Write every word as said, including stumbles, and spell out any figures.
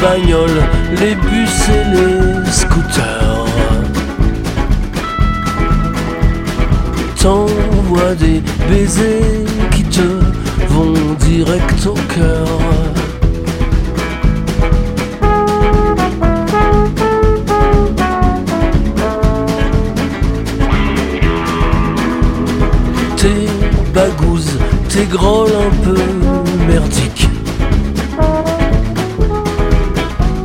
bagnoles, les bus et les scooters. T'envoies des baisers qui te vont direct au cœur. Tes bagouses, tes grolles un peu merdiques,